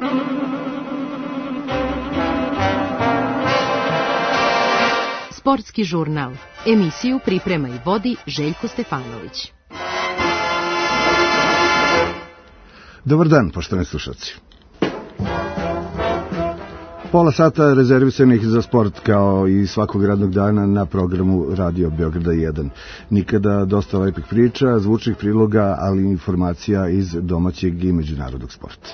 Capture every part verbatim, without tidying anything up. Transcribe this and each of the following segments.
Sportski žurnal. Emisiju priprema i vodi Željko Stefanović. Dobar dan, poštovani slušalci. Pola sata rezervisanih za sport kao i svakog radnog dana na programu Radio Beograda jedan. Nikada dosta lepih priča, zvučnih priloga, ali i informacija iz domaćeg i međunarodnog sporta.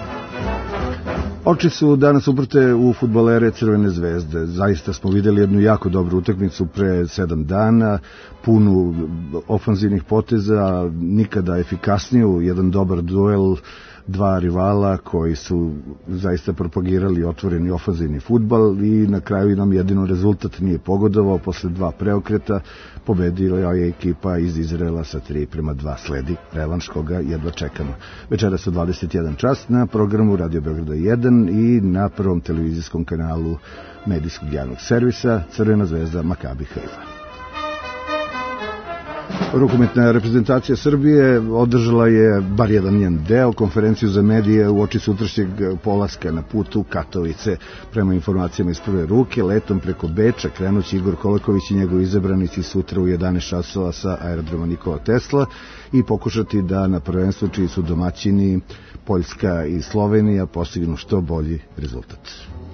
Oči su danas uprte u fudbalere Crvene zvezde. Zaista smo videli jednu jako dobru utakmicu pre sedam dana, punu ofanzivnih poteza, nikada efikasniju, jedan dobar duel, dva rivala koji su zaista propagirali otvoreni ofanzivni fudbal i na kraju nam jedino rezultat nije pogodovao. Posle dva preokreta pobedila je ekipa iz Izraela sa tri prema dva, sledi revanš koga jedva čekamo. Večeras u dvadeset jedan čas na programu Radio Beograda jedan i na prvom televizijskom kanalu medijskog javnog servisa Crvena zvezda Makabi Haifa. Rukometna reprezentacija Srbije održala je bar jedan njen deo, konferenciju za medije u oči sutrašnjeg polaska na putu Katovice. Prema informacijama iz prve ruke, letom preko Beča krenući Igor Kolaković i njegovi izabranici sutra u jedanaest časova sa aerodroma Nikola Tesla i pokušati da na prvenstvu, čiji su domaćini Poljska i Slovenija, postignu što bolji rezultat.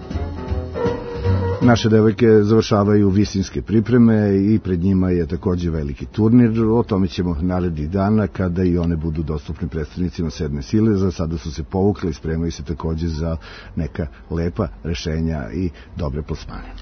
Naše devojke završavaju visinske pripreme i pred njima je takođe veliki turnir. O tome ćemo narednih dana kada i one budu dostupne predstavnicima sedme sile. Za sada su se povukle i spremaju se takođe za neka lepa rešenja i dobre plasmane.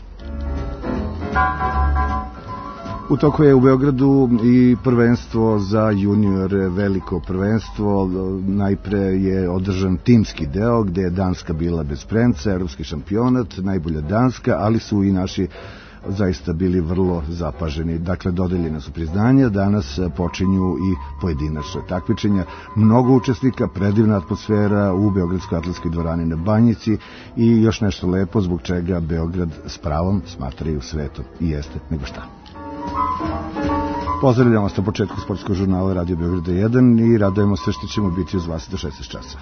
U toku je u Beogradu i prvenstvo za juniore, veliko prvenstvo. Najpre je održan timski deo gde je Danska bila bez premca, evropski šampionat, najbolja Danska, ali su i naši zaista bili vrlo zapaženi. Dakle, dodeljena su priznanja, danas počinju i pojedinačne takmičenja. Mnogo učesnika, predivna atmosfera u Beogradskoj atletskoj dvorani na Banjici i još nešto lepo zbog čega Beograd s pravom smatraju svetom i jeste nego šta. Pozdravljamo vas na početku sportskog žurnala Radio Beograda jedan i radujemo se što ćemo biti uz vas do šesnaest časa.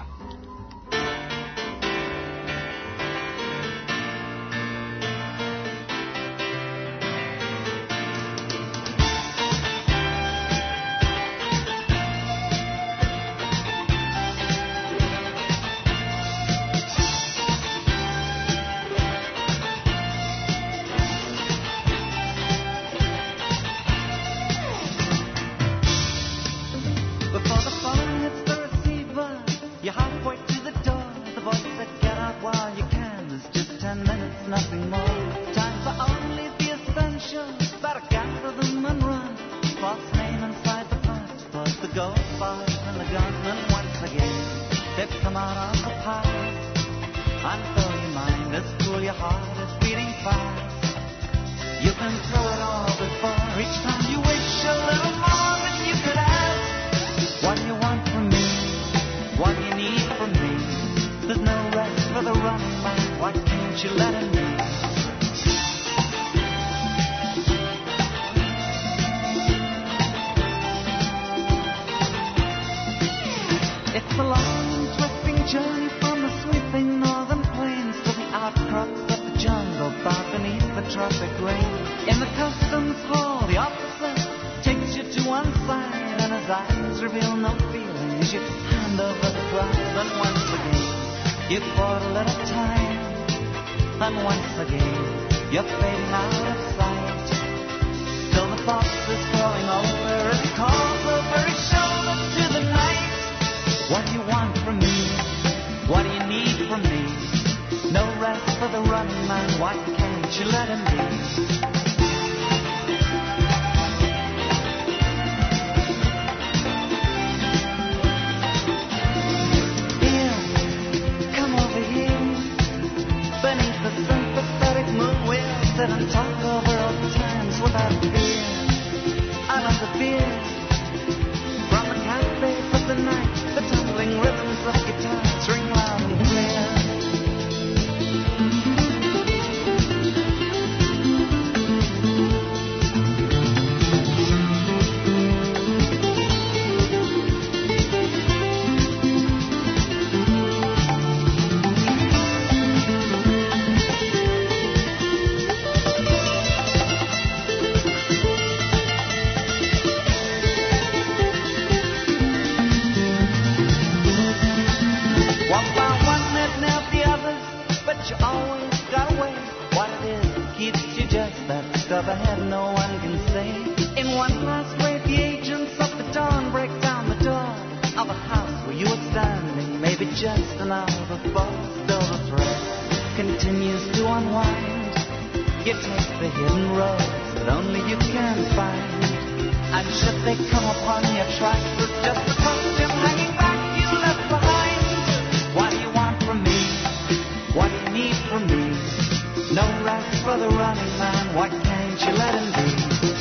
just another thought, still the thread continues to unwind. You take the hidden roads that only you can find, and should they come upon your track, there's just a costume hanging back you left behind. What do you want from me? What do you need from me? No rest for the running man, why can't you let him be?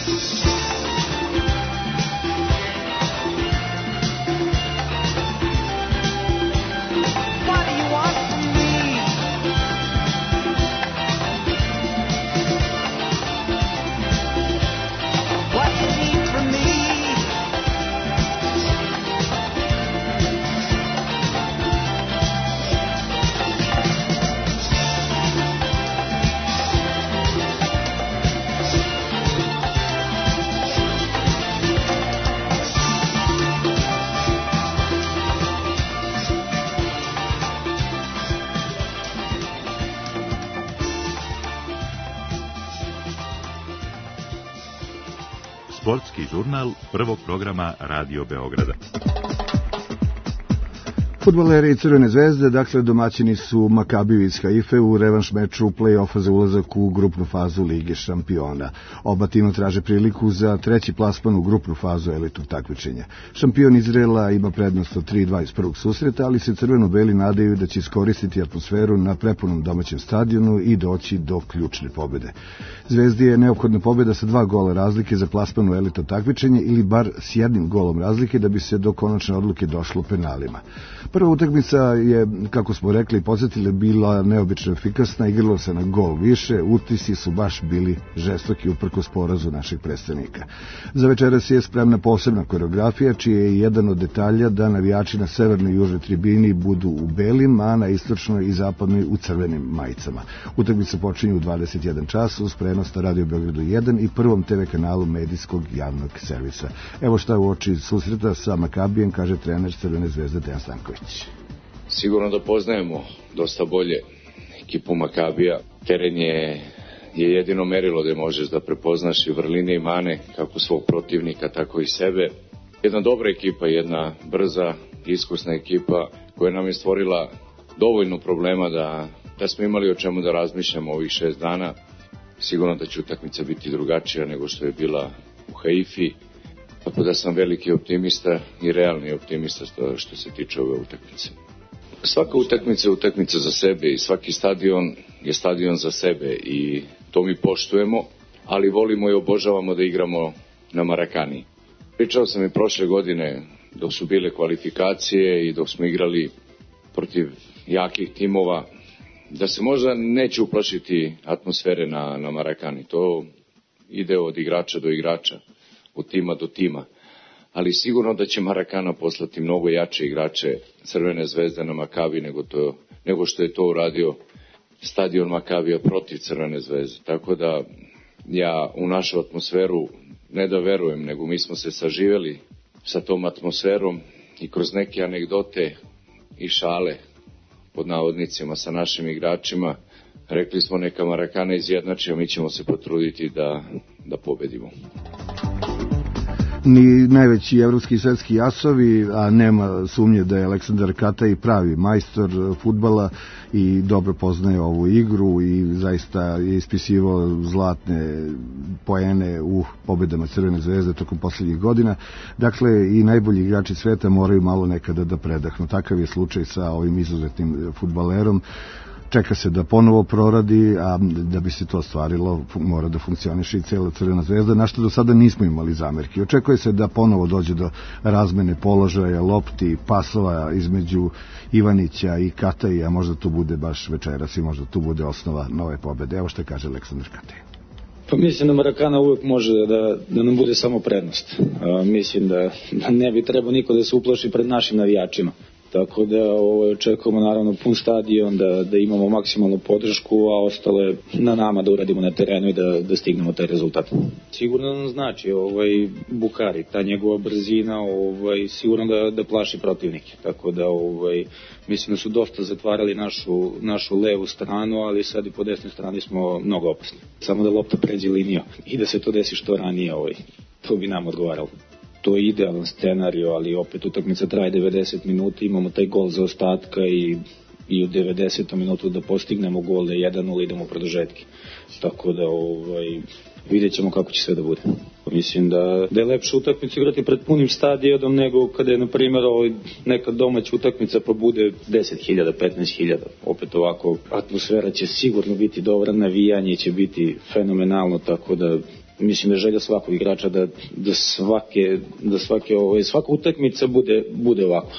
What do you want from me? What do you need from me? Sportski žurnal prvog programa Radio Beograda. Fudbaleri Crvene zvezde, dakle domaćini su Makabiju iz Haife u revanš meču play-offa za ulazak u grupnu fazu Lige šampiona. Oba tima traže priliku za treći plasman u grupnu fazu elitnog takmičenja. Šampion Izraela ima prednost od tri dva iz prvog susreta, ali se crveno-beli nadaju da će iskoristiti atmosferu na prepunom domaćem stadionu i doći do ključne pobede. Zvezdi je neophodna pobeda sa dva gola razlike za plasman u elitno takmičenje ili bar s jednim golom razlike da bi se do konačne odluke došlo penalima. Prva utakmica je, kako smo rekli i podsjetili, bila neobično efikasna, igralo se na gol više, utisci su baš bili žestoki uprkos porazu naših predstavnika. Za večeras je spremna posebna koreografija, čiji je jedan od detalja da navijači na severnoj i južnoj tribini budu u belim, a na istočnoj i zapadnoj u crvenim majicama. Utakmica počinje u dvadeset jedan čas uz prenos na Radio Beogradu jedan i prvom te ve kanalu medijskog javnog servisa. Evo šta u oči susreta sa Makabijem kaže trener Crvene zvezde Dejan Stanković. Sigurno da poznajemo dosta bolje ekipu Makabija. Teren je, je jedino merilo gde možeš da prepoznaš i vrline i mane kako svog protivnika, tako i sebe. Jedna dobra ekipa, jedna brza, iskusna ekipa koja nam je stvorila dovoljno problema da, da smo imali o čemu da razmišljamo ovih šest dana. Sigurno da će utakmica biti drugačija nego što je bila u Haifi. Tako da sam veliki optimista i realni optimista što, što se tiče ove utakmice. Svaka utakmica je utakmica za sebe i svaki stadion je stadion za sebe i to mi poštujemo, ali volimo i obožavamo da igramo na Marakani. Pričao sam i prošle godine dok su bile kvalifikacije i dok smo igrali protiv jakih timova, da se možda neće uplašiti atmosfere na, na Marakani. To ide od igrača do igrača, od tima do tima. Ali sigurno da će Marakana poslati mnogo jače igrače Crvene zvezde na Makabi nego, to, nego što je to uradio stadion Makabija protiv Crvene zvezde. Tako da ja u našu atmosferu ne da verujem, nego mi smo se saživeli sa tom atmosferom i kroz neke anegdote i šale pod navodnicima sa našim igračima rekli smo neka Marakana izjednači, a mi ćemo se potruditi da, da pobedimo. Ni najveći evropski i svetski jasovi, a nema sumnje da je Aleksandar Kataj pravi majstor fudbala i dobro poznaje ovu igru i zaista je ispisivao zlatne poene u pobedama Crvene zvezde tokom poslednjih godina. Dakle, i najbolji igrači sveta moraju malo nekada da predahnu. Takav je slučaj sa ovim izuzetnim fudbalerom. Čeka se da ponovo proradi, a da bi se to ostvarilo mora da funkcioniše i cijela Crvena zvezda, na što do sada nismo imali zamerki. Očekuje se da ponovo dođe do razmene položaja, lopti, pasova između Ivanića i Kataja, a možda tu bude baš večeras i možda tu bude osnova nove pobede. Evo što kaže Aleksandar Kataj. Pa mislim da Marakana uvek može da, da nam bude samo prednost. A, mislim da, da ne bi trebao niko da se uplaši pred našim navijačima. Tako da ovo, očekujemo naravno pun stadion, da, da imamo maksimalnu podršku, a ostalo je na nama da uradimo na terenu i da, da stignemo taj rezultat. Sigurno nam znači ovaj, Bukari, ta njegova brzina ovaj, sigurno da, da plaši protivnike. Tako da ovaj, mislim da su dosta zatvarali našu, našu levu stranu, ali sad i po desnoj strani smo mnogo opasni. Samo da lopta pređe liniju i da se to desi što ranije, ovaj, to bi nam odgovaralo. to je idealan scenarij, ali opet utakmica traje devedeset minuta, imamo taj gol za ostatka i i u devedesetom minutu da postignemo gol, da je jedan nula, idemo u produžetke. Tako da ovaj, vidjet ćemo kako će sve da bude. Mislim da, da je lepše utakmicu igrati pred punim stadionom nego kada je, na primjer, ovaj, neka domaća utakmica pa bude deset hiljada, petnaest hiljada. Opet ovako, atmosfera će sigurno biti dobra, navijanje će biti fenomenalno, tako da mislim da je želja svakog igrača da, da svake, da svake, ovaj, svaka utakmica bude, bude ovakva.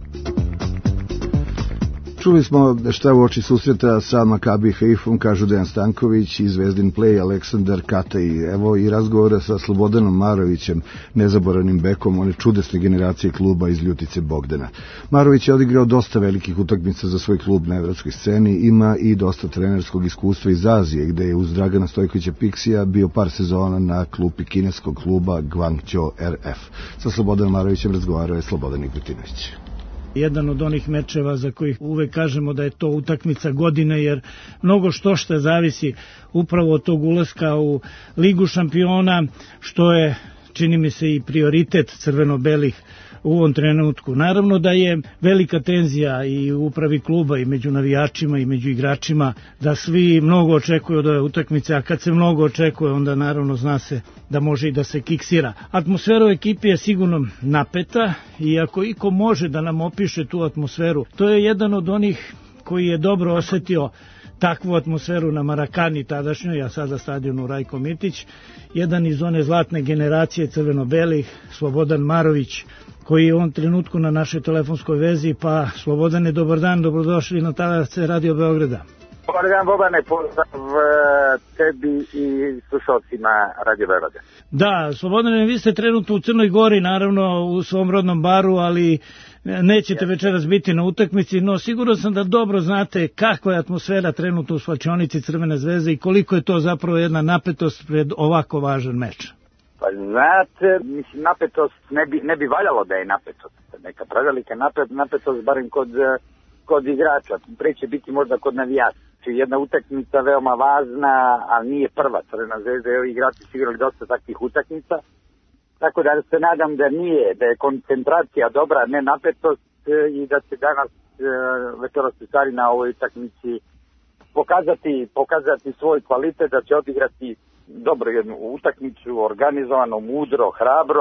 Čuli smo šta u oči susreta sa Makabi Haifom, kažu Dejan Stanković i Zvezdin Play, Aleksandar Kata i evo i razgovora sa Slobodanom Marovićem, nezaboravnim bekom one čudesne generacije kluba iz Ljutice Bogdana. Marović je odigrao dosta velikih utakmica za svoj klub na evropskoj sceni, ima i dosta trenerskog iskustva iz Azije, gde je uz Dragana Stojkovića Piksija bio par sezona na klupi kineskog kluba Guangzhou R F. Sa Slobodanom Marovićem razgovarao je Slobodan Nikotinović. Jedan od onih mečeva za kojih uvek kažemo da je to utakmica godine, jer mnogo što što zavisi upravo od tog ulaska u Ligu šampiona, što je, čini mi se, i prioritet crveno-belih u ovom trenutku. Naravno da je velika tenzija i u upravi kluba i među navijačima i među igračima, da svi mnogo očekuju od ove utakmice, a kad se mnogo očekuje, onda naravno zna se da može i da se kiksira. Atmosfera u ekipi je sigurno napeta i ako iko može da nam opiše tu atmosferu, to je jedan od onih koji je dobro osetio takvu atmosferu na Marakani tadašnjoj, a sada stadionu Rajko Mitić, jedan iz one zlatne generacije crveno-belih, Slobodan Marović, koji je u ovom trenutku na našoj telefonskoj vezi. Pa Slobodane, dobar dan, dobrodošli na talase Radio Beograda. Dobar dan, Bobane, pozdrav tebi i slušalcima Radio Beograda. Da, Slobodane, vi ste trenutno u Crnoj Gori, naravno u svom rodnom baru, ali nećete večeras biti na utakmici, no sigurno sam da dobro znate kakva je atmosfera trenutno u slačionici Crvene zvezde i koliko je to zapravo jedna napetost pred ovako važan meč. Pa znate, mislim, napetost ne bi, ne bi valjalo da je napetost. Neka prevelika napet, napetost, barem kod, kod igrača. Pre će biti možda kod navijača. Jedna utakmica veoma važna, ali nije prva. Crvena zvezda, evo, igrači su igrali dosta takvih utakmica. Tako da se nadam da nije, da je koncentracija dobra, ne napetost, i da će danas večeras u stvari na ovoj utakmici pokazati, pokazati svoj kvalitet, da će odigrati dobro jednu utakmicu, organizovano, mudro, hrabro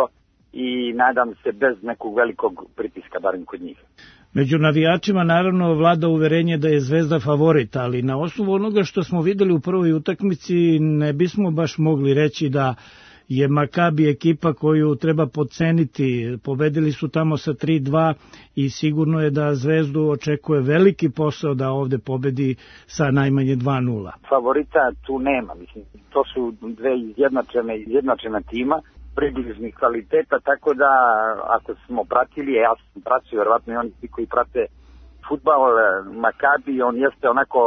i nadam se bez nekog velikog pritiska, barem kod njih. Među navijačima naravno vlada uverenje da je Zvezda favorit, ali na osnovu onoga što smo videli u prvoj utakmici ne bismo baš mogli reći da je Makabi ekipa koju treba podceniti. Pobedili su tamo sa tri dva i sigurno je da Zvezdu očekuje veliki posao da ovde pobedi sa najmanje dva nula. Favorita tu nema, mislim, to su dve izjednačene, izjednačena tima, približnih kvaliteta, tako da ako smo pratili, ja sam pratio, verovatno i oni koji prate fudbal, Makabi, on jeste onako,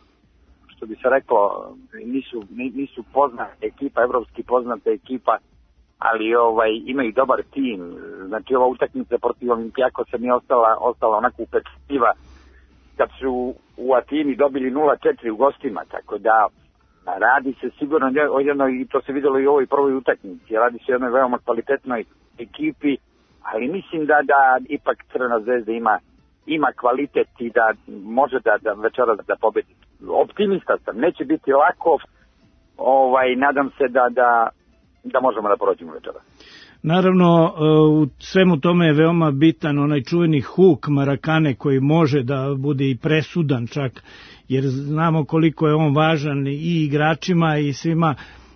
što bi se reklo, nisu, nisu poznata ekipa, evropski poznata ekipa, ali ovaj, imaju dobar tim. Znači ova utakmica protiv Olimpijakosa mi je ostala, ostala onako upečatljiva kad su u Atini dobili nula četiri u gostima, tako da radi se sigurno o jednoj, i to se videlo i u ovoj prvoj utakmici, radi se o jednoj veoma kvalitetnoj ekipi, ali mislim da, da ipak Crvena zvezda ima, ima kvalitet i da može da, da večeras da pobedi. Optimista sam, neće biti lako, ovaj, nadam se da, da, da možemo da prođemo večera. Naravno, u svemu tome je veoma bitan onaj čuveni huk Marakane koji može da bude i presudan čak, jer znamo koliko je on važan i igračima i svima,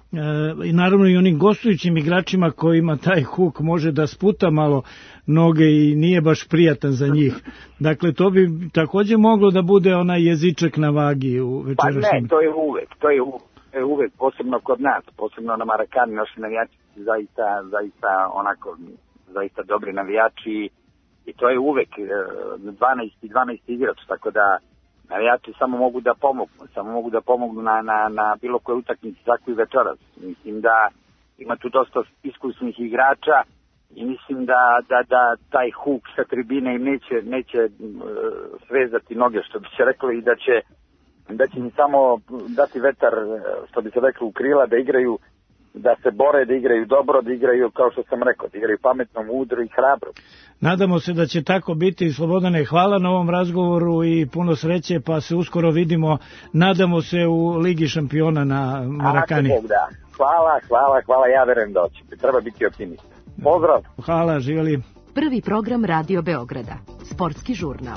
i naravno i onim gostujućim igračima kojima taj huk može da sputa malo noge i nije baš prijatan za njih. Dakle, to bi takođe moglo da bude onaj jezičak na vagi u večerašnjem. Pa ne, to je uvek, to je uvek, to je uvek, posebno kod nas, posebno na Marakani, naši navijači zaista, zaista onako, zaista dobri navijači i to je uvek dvanaest i dvanaest igrač, tako da navijači samo mogu da pomognu, samo mogu da pomognu na, na, na bilo koje utakmici, tako i večeras. Mislim da ima tu dosta iskusnih igrača i mislim da, da, da taj huk sa tribine im neće, neće svezati noge, što bi se reklo, i da će, da će im samo dati vetar, što bi se reklo, u krila, da igraju da se bore, da igraju dobro, da igraju, kao što sam rekao, da igraju pametno, mudro i hrabro. Nadamo se da će tako biti. Slobodane, hvala na ovom razgovoru i puno sreće, pa se uskoro vidimo, nadamo se, u Ligi šampiona na Marakani. Ako Bog da. Hvala, hvala, hvala, ja verujem da hoće. Treba biti optimista. Pozdrav. Hvala, živjeli. Prvi program Radio Beograda, sportski žurnal.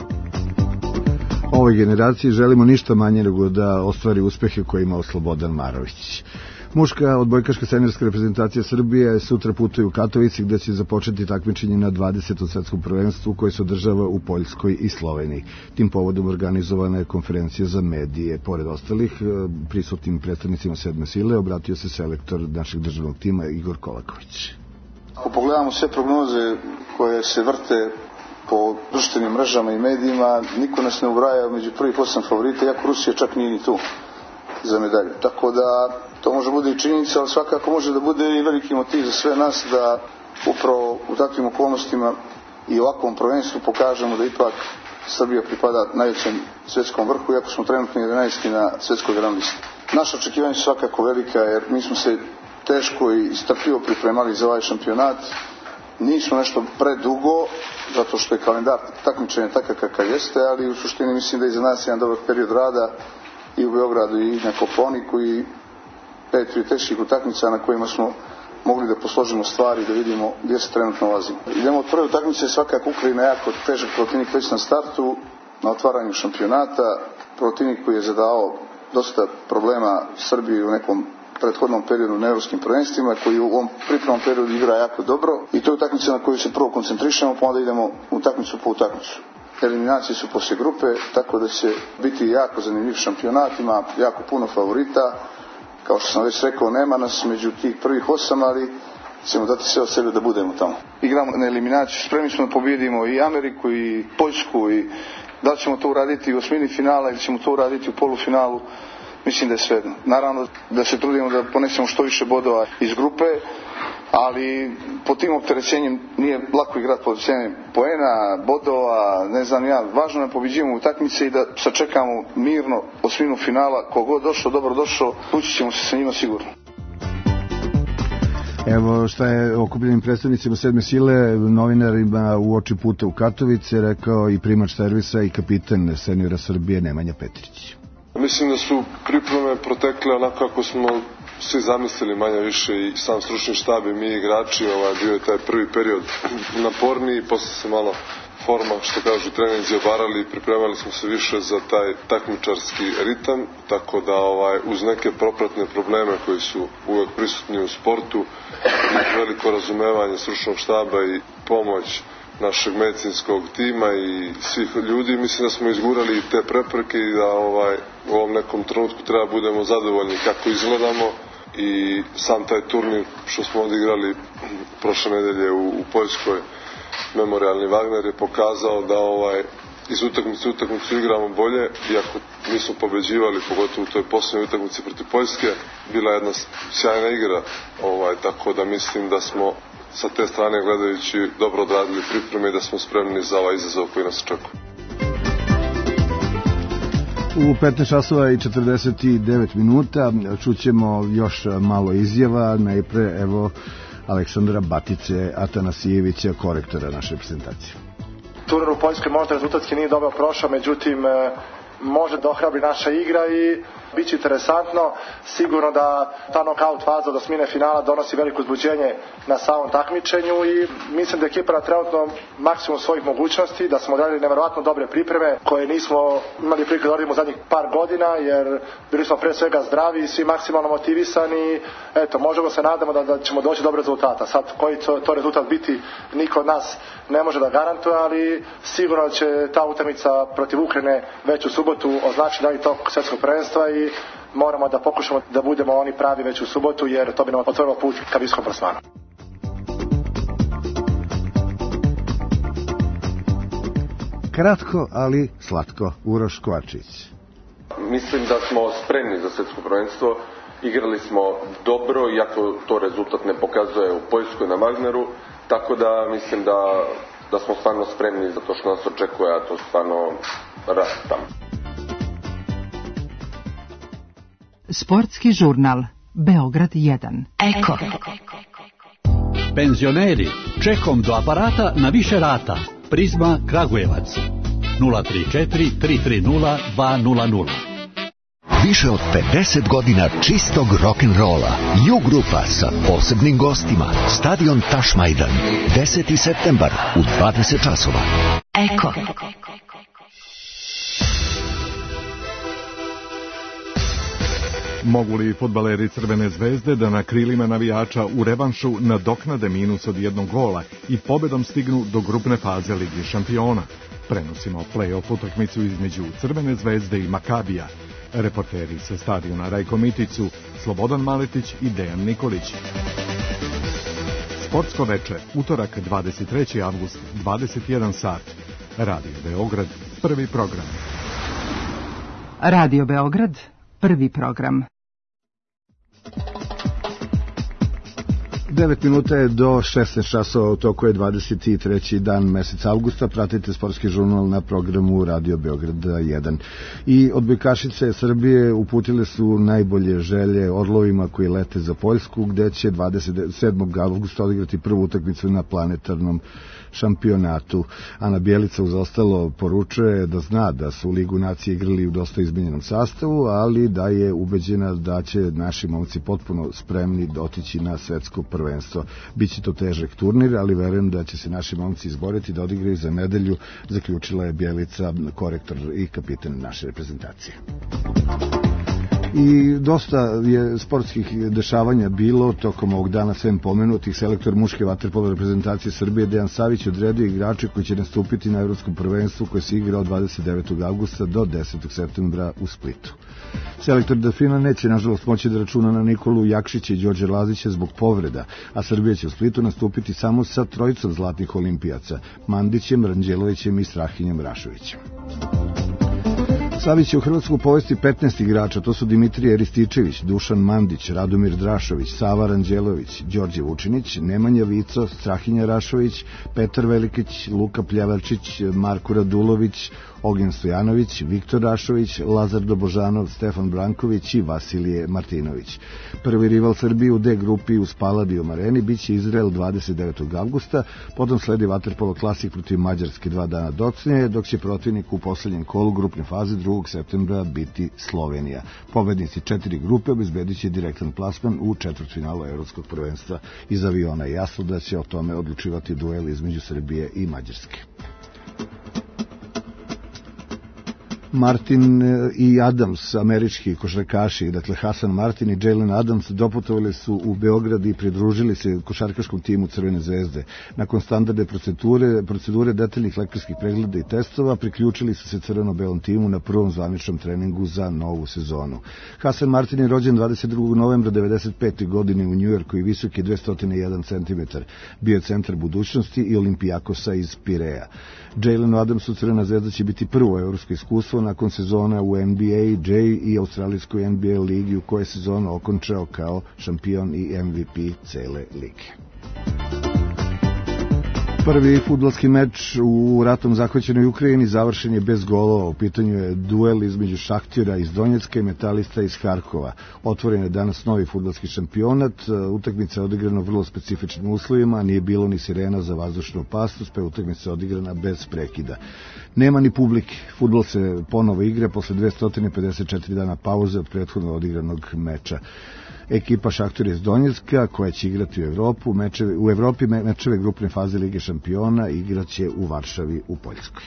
Ovoj generaciji želimo ništa manje nego da ostvari uspehe koje imao Slobodan Marović. Muška odbojkaška seniorska reprezentacija Srbije sutra putuje u Katovici, gde će započeti takmičenje na dvadesetom svetskom prvenstvu koje se održava u Poljskoj i Sloveniji. Tim povodom organizovana je konferencija za medije. Pored ostalih prisutnim predstavnicima sedme sile obratio se selektor našeg državnog tima Igor Kolaković. Ako pogledamo sve prognoze koje se vrte po društvenim mrežama i medijima, niko nas ne ubraja među prvih osam favorita, iako Rusija čak nije ni tu za medalju. Tako da to može bude i činjenica, ali svakako može da bude i veliki motiv za sve nas da upravo u takvim okolnostima i ovakvom prvenstvu pokažemo da ipak Srbija pripada najvećem svetskom vrhu, iako smo trenutno jedanaesti na svetskoj rang listi. Naša očekivanja su svakako velika, jer mi smo se teško i strpljivo pripremali za ovaj šampionat. Nismo nešto predugo, zato što je kalendar takmičenja takav kakav jeste, ali u suštini mislim da je za nas jedan dobar period rada i u Beogradu i na Kopaoniku i pet prijateljskih utakmica na kojima smo mogli da posložimo stvari i da vidimo gdje se trenutno nalazimo. Idemo od prve utakmice, svakako Ukrajina je jako težak protivnik već na startu, na otvaranju šampionata, protivnik koji je zadao dosta problema Srbiji u nekom prethodnom periodu na evropskim prvenstvima, koji u ovom pripremnom periodu igra jako dobro, i to je utakmica na koju se prvo koncentrišemo, pa onda idemo utakmicu po utakmicu. Eliminacije su poslije grupe, tako da će biti jako zanimljiv šampionat, ima jako puno favorita. Kao što sam već rekao, nema nas među tih prvih osam, ali ćemo dati sve od sebe da budemo tamo. Igramo na eliminaciju, spremni smo da pobjedimo i Ameriku i Poljsku, i da li ćemo to uraditi u osmini finala ili ćemo to uraditi u polufinalu, mislim da je svejedno. Naravno da se trudimo da ponesemo što više bodova iz grupe, ali po tim opterećenjem nije lako igrati pod opterećenjem poena, bodova, ne znam ja. Važno je pobjeđivamo utakmice i da sačekamo mirno osminu finala. Kogod došao, dobro došao, ući ćemo se sa njima sigurno. Evo šta je okupljenim predstavnicima sedme sile, novinarima u oči puta u Katovice rekao i primač servisa i kapitan seniora Srbije Nemanja Petrić. Mislim da su pripreme protekle onako kako smo svi zamislili, manje više i sam stručni štab i mi igrači. Ovaj, bio je taj prvi period naporniji, posle se malo forma, što kažu treninzi, obarali i pripremali smo se više za taj takmičarski ritam, tako da ovaj, uz neke propratne probleme koji su uvek prisutni u sportu i veliko razumevanje stručnog štaba i pomoć našeg medicinskog tima i svih ljudi, mislim da smo izgurali te prepreke i da ovaj, u ovom nekom trenutku treba budemo zadovoljni kako izgledamo. I sam taj turnir što smo odigrali prošle nedelje u, u Poljskoj, Memorialni Wagner, je pokazao da ovaj, iz utakmice utakmicu igramo bolje, iako nismo pobeđivali, pogotovo u toj posljednjoj utakmici protiv Poljske, bila jedna sjajna igra, ovaj, tako da mislim da smo sa te strane gledajući dobro odradili pripreme i da smo spremni za ovaj izazov koji nas očekuje. U petnaest časova i četrdeset devet minuta čućemo još malo izjava. Najpre evo Aleksandra Batice Atanasijevića, korektora naše reprezentacije. Turnir u Poljskoj možda rezultatski nije dobro prošao, međutim može da ohrabri naša igra i bit će interesantno. Sigurno da ta knockout faza do osmine finala donosi veliko uzbuđenje na samom takmičenju i mislim da ekipa na trenutno maksimum svojih mogućnosti, da smo odradili neverovatno dobre pripreme koje nismo imali prilike da odradimo u zadnjih par godina, jer bili smo pre svega zdravi i svi maksimalno motivisani. Eto, možemo se nadamo da, da ćemo doći do dobrog rezultata. Sad koji to, to rezultat biti, niko od nas ne može da garantuje, ali sigurno će ta utakmica protiv Ukrajine već u subotu označiti dalji tok svjetskog prvenstva i moramo da pokušamo da budemo oni pravi već u subotu, jer to bi nam otvorilo put ka visokom plasmanu. Kratko, ali slatko. Uroš Kovačić. Mislim da smo spremni za svjetsko prvenstvo. Igrali smo dobro, iako to rezultat ne pokazuje u Poljskoj na Wagneru, tako da mislim da, da smo stvarno spremni za to što nas očekuje, a to stvarno rat tamo. Sportski žurnal. Beograd jedan. Eko. Penzioneri, čekom do aparata na više rata. Prizma Kragujevac. nula tri četiri tri tri nula dva nula nula. Više od pedeset godina čistog rock'n'rolla. Ju grupa sa posebnim gostima. Stadion Tašmajdan. deseti septembar u dvadeset časova. Eko. Mogu li fudbaleri Crvene zvezde da na krilima navijača u revanšu nadoknade minus od jednog gola i pobedom stignu do grupne faze Lige šampiona? Prenosimo play-off utakmicu između Crvene zvezde i Makabija. Reporteri sa stadiona Rajko Mitić, Slobodan Maletić i Dejan Nikolić. Sportsko veče, utorak dvadeset treći avgust, dvadeset jedan sat. Radio Beograd, prvi program. Radio Beograd, prvi program. devet minuta je do šesnaest časova, u toku je dvadeset treći dan meseca avgusta. Pratite sportski žurnal na programu Radio Beograd jedan. I odbojkašice Srbije uputile su najbolje želje orlovima koji lete za Poljsku, gde će dvadeset sedmog avgusta odigrati prvu utakmicu na planetarnom šampionatu. Ana Bjelica uz ostalo poručuje da zna da su u Ligu nacije igrali u dosta izmenjenom sastavu, ali da je ubeđena da će naši momci potpuno spremni otići na svetsko prvenstvo. Biće to težak turnir, ali verujem da će se naši momci izboriti da odigraju za nedelju, zaključila je Bjelica, korektor i kapitan naše reprezentacije. I dosta je sportskih dešavanja bilo tokom ovog dana, svem pomenutih. Selektor muške vaterpolo reprezentacije Srbije Dejan Savić odredio igrače koji će nastupiti na evropskom prvenstvu koje se igra od dvadeset devetog avgusta do desetog septembra u Splitu. Selektor Delfina neće nažalost moći da računa na Nikolu Jakšića i Đorđe Lazića zbog povreda, a Srbija će u Splitu nastupiti samo sa trojicom zlatnih olimpijaca, Mandićem, Ranđelovićem i Strahinjem Rašovićem. Savić je u Hrvatsku povesti petnaest igrača, to su Dimitrije Rističević, Dušan Mandić, Radomir Drašović, Sava Ranđelović, Đorđe Vučinić, Nemanja Vico, Strahinja Rašović, Petar Velikić, Luka Pljevarčić, Marko Radulović, Ognjen Stojanović, Viktor Rašović, Lazar Dobožanov, Stefan Branković i Vasilije Martinović. Prvi rival Srbije u D grupi u Spaladium areni biće Izrael dvadeset devetog avgusta, potom sledi vaterpolo klasik protiv Mađarske dva dana docnije, dok će protivnik u posljednjem kolu grupne faze drugog septembra biti Slovenija. Pobednici četiri grupe obezbedit će direktan plasman u četvrtfinalu evropskog prvenstva. Iz aviona je jasno da će o tome odlučivati duel između Srbije i Mađarske. Martin i Adams, američki košarkaši, dakle Hasan Martin i Jalen Adams, doputovali su u Beograd i pridružili se košarkaškom timu Crvene zvezde. Nakon standardne procedure, procedure detaljnih lekarskih pregleda i testova, priključili su se crveno-belom timu na prvom zvaničnom treningu za novu sezonu. Hasan Martin je rođen dvadeset drugog novembra devedeset pete godine u Njujorku i visok je dvesta jedan centimetar. Bio je centar budućnosti i Olimpijakosa iz Pireja. Jalenu Adamsu Crvena zvezda će biti prvo evropsko iskustvo nakon sezona u N B A, J i australijskoj N B A ligi u kojoj sezonu okončao kao šampion i M V P cele lige. Prvi fudbalski meč u ratom zahvaćenoj Ukrajini završen je bez golova. U pitanju je duel između Šahtjera iz Donjecka i Metalista iz Harkova. Otvoren je danas novi fudbalski šampionat. Utakmica je odigrana u vrlo specifičnim uslovima, nije bilo ni sirena za vazdušnu opasnost, pa je utakmica odigrana bez prekida. Nema ni publike. Fudbal se ponovo igra posle dvesta pedeset četiri dana pauze od prethodno odigranog meča. Ekipa Šahtjera iz Donjecka, koja će igrati u Evropu, mečeve, u Evropi mečeve grupne faze Lige šampiona igraće u Varšavi u Poljskoj.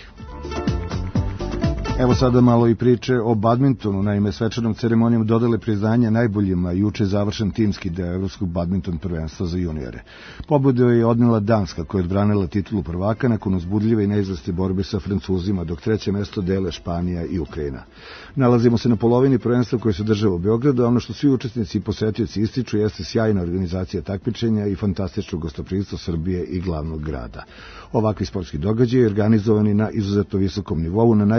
Evo sada malo i priče o badmintonu. Naime, svečanom ceremonijom dodale priznanja najboljima juče završen timski deo evropskog badminton prvenstva za juniore. Pobedu je odnela Danska, koja je odbranila titulu prvaka nakon uzbudljive i neizvesne borbe sa Francuzima, dok treće mesto dele Španija i Ukrajina. Nalazimo se na polovini prvenstva koje se održava u Beogradu, a ono što svi učesnici i posetioci ističu jeste sjajna organizacija takmičenja i fantastično gostoprimstvo Srbije i glavnog grada. Ovakvi sportski događaji organizovani na izuzetno visokom nivou na najbolji način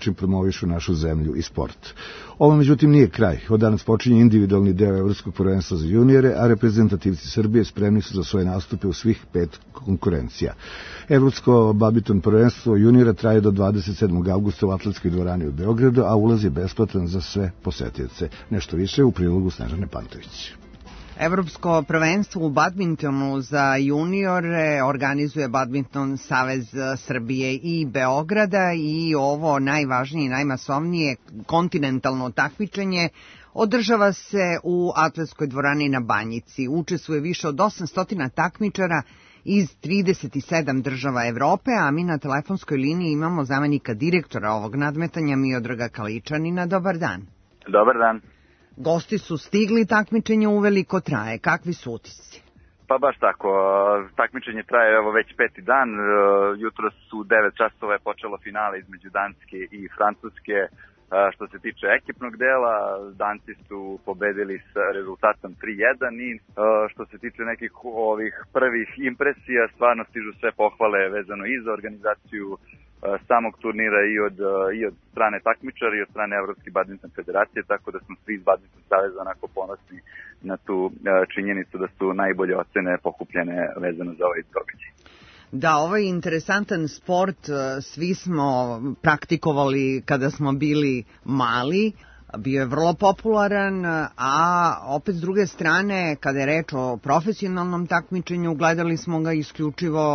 način promovišu našu zemlju i sport. Ovo međutim nije kraj. Od danas počinje individualni deo Evropskog prvenstva za juniore, a reprezentativci Srbije spremni su za svoje nastupe u svih pet konkurencija. Evropsko badminton prvenstvo juniora traje do dvadeset sedmog avgusta u Atletskoj dvorani u Beogradu, a ulaz je besplatan za sve posetioce. Nešto više u prilogu Snežane Pantović. Evropsko prvenstvo u badmintonu za juniore organizuje Badminton Savez Srbije i Beograda i ovo najvažnije i najmasovnije kontinentalno takmičenje održava se u Atletskoj dvorani na Banjici. Učestvuje više od osamsto takmičara iz trideset sedam država Evrope, a mi na telefonskoj liniji imamo zamenika direktora ovog nadmetanja Miodraga Kaličanina. Dobar dan. Dobar dan. Gosti su stigli, takmičenje uveliko traje. Kakvi su utisci? Pa baš tako. Takmičenje traje evo već peti dan. Jutro su devet časova je počelo finale između Danske i Francuske. Što se tiče ekipnog dela, Danci su pobedili s rezultatom tri jedan i što se tiče nekih ovih prvih impresija, stvarno stižu sve pohvale vezano i za organizaciju samog turnira i od, i od strane takmičara i od strane Evropske badminton federacije, tako da smo svi iz Badminton saveza onako ponosni na tu činjenicu da su najbolje ocene pokupljene vezano za ovaj događaj. Da, ovo je interesantan sport, svi smo praktikovali kada smo bili mali, bio je vrlo popularan, a opet s druge strane, kada je reč o profesionalnom takmičenju, gledali smo ga isključivo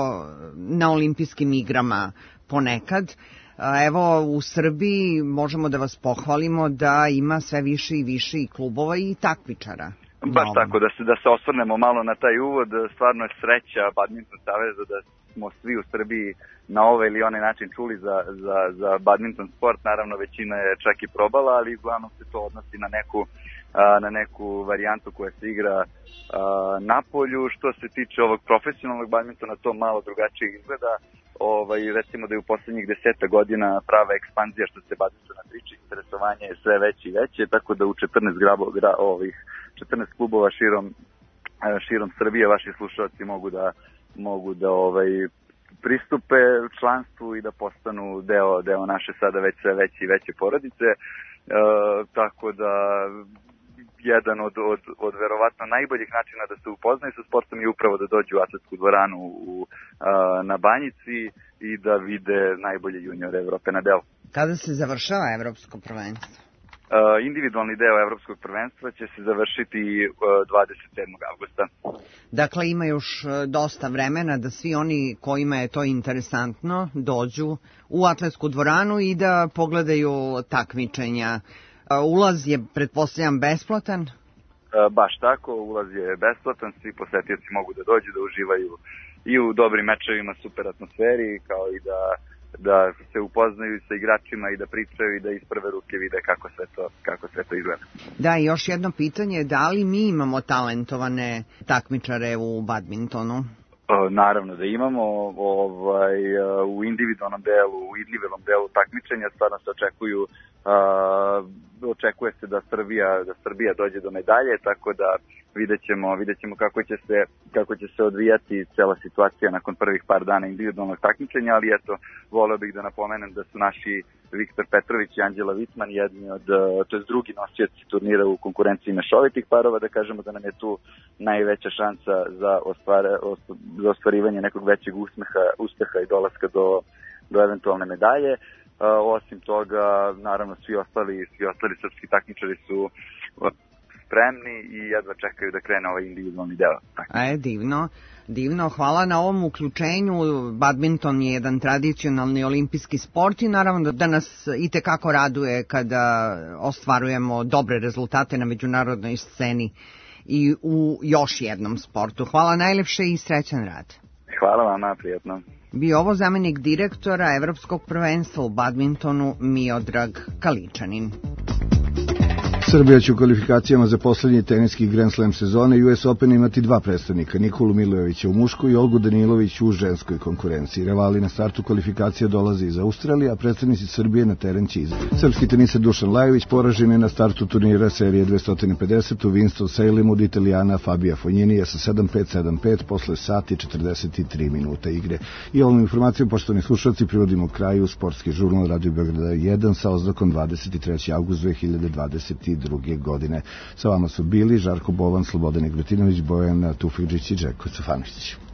na olimpijskim igrama ponekad. Evo, u Srbiji možemo da vas pohvalimo da ima sve više i više i klubova i takmičara. Baš tako, da se, da se osvrnemo malo na taj uvod, stvarno je sreća Badminton saveza da smo svi u Srbiji na ovaj ili onaj način čuli za, za, za badminton sport. Naravno, većina je čak i probala, ali uglavnom se to odnosi na neku, na neku varijantu koja se igra na polju. Što se tiče ovog profesionalnog badmintona, to malo drugačije izgleda. Ovaj, recimo da je u poslednjih deseta godina prava ekspanzija što se badmintona tiče, interesovanje je sve veće i veće, tako da u četrnaest, grabo, gra, ovih, četrnaest klubova širom, širom Srbije vaši slušalci mogu da, mogu da ovaj, pristupe članstvu i da postanu deo, deo naše sada već sve veće i veće porodice, e, tako da jedan od, od, od verovatno najboljih načina da se upoznaju sa sportom je upravo da dođu u Atletsku dvoranu u, a, na Banjici i da vide najbolje juniore Evrope na delu. Kada se završava Evropsko prvenstvo? A, individualni deo Evropskog prvenstva će se završiti dvadeset sedmog avgusta. Dakle, ima još dosta vremena da svi oni kojima je to interesantno dođu u Atletsku dvoranu i da pogledaju takmičenja. Ulaz je, pretpostavljam, besplatan? Baš tako, ulaz je besplatan, svi posetioci mogu da dođu, da uživaju i u dobrim mečevima, super atmosferi, kao i da, da se upoznaju sa igračima i da pričaju i da iz prve ruke vide kako sve to, kako sve to izgleda. Da, i još jedno pitanje, da li mi imamo talentovane takmičare u badmintonu? Naravno da imamo, ovaj, u individualnom delu, u individualnom delu takmičenja stvarno se očekuju, uh, očekuje se da Srbija, da Srbija dođe do medalje, tako da vidjet ćemo, vidjet ćemo kako će se, kako će se odvijati cela situacija nakon prvih par dana individualnog takmičenja, ali eto, voleo bih da napomenem da su naši Viktor Petrović i Anđela Vitman jedni od, to je drugi nosioci turnira u konkurenciji mešovitih parova, da kažemo da nam je tu najveća šansa za, ostvare, za ostvarivanje nekog većeg usmeha, uspeha i dolaska do, do eventualne medalje. Uh, osim toga, naravno, svi ostali, svi ostali srpski takmičari su spremni i jedva čekaju da krene ovaj individualni deo. E, divno, divno. Hvala na ovom uključenju. Badminton je jedan tradicionalni olimpijski sport i naravno da nas itekako raduje kada ostvarujemo dobre rezultate na međunarodnoj sceni i u još jednom sportu. Hvala najlepše i srećan rad. Hvala vama, prijatno. Bio ovo zamenik direktora Evropskog prvenstva u badmintonu Miodrag Kaličanin. Srbija će u kvalifikacijama za poslednji teniski Grand Slam sezone U S Open imati dva predstavnika, Nikolu Milojevića u muškoj i Olgu Danilović u ženskoj konkurenciji. Rivali na startu kvalifikacija dolaze iz Australije, a predstavnici Srbije na teren će iz. Srpski teniser Dušan Lajović poražen je na startu turnira serije dvesta pedeset u Winston-Saleemu od Italijana Fabija Fognini sa sedam pet sedam pet posle sati četrdeset tri minuta igre. I ovom informacijom, poštovani slušalci, privodimo kraju sportski žurnal Radio Beograda jedan sa oznakom dvadeset treći avgust dve hiljade dvadeset druge godine. Sa vama su bili Žarko Bovan, Slobodan Igrotinović, Bojan Tufekđić i Željko Cefanović.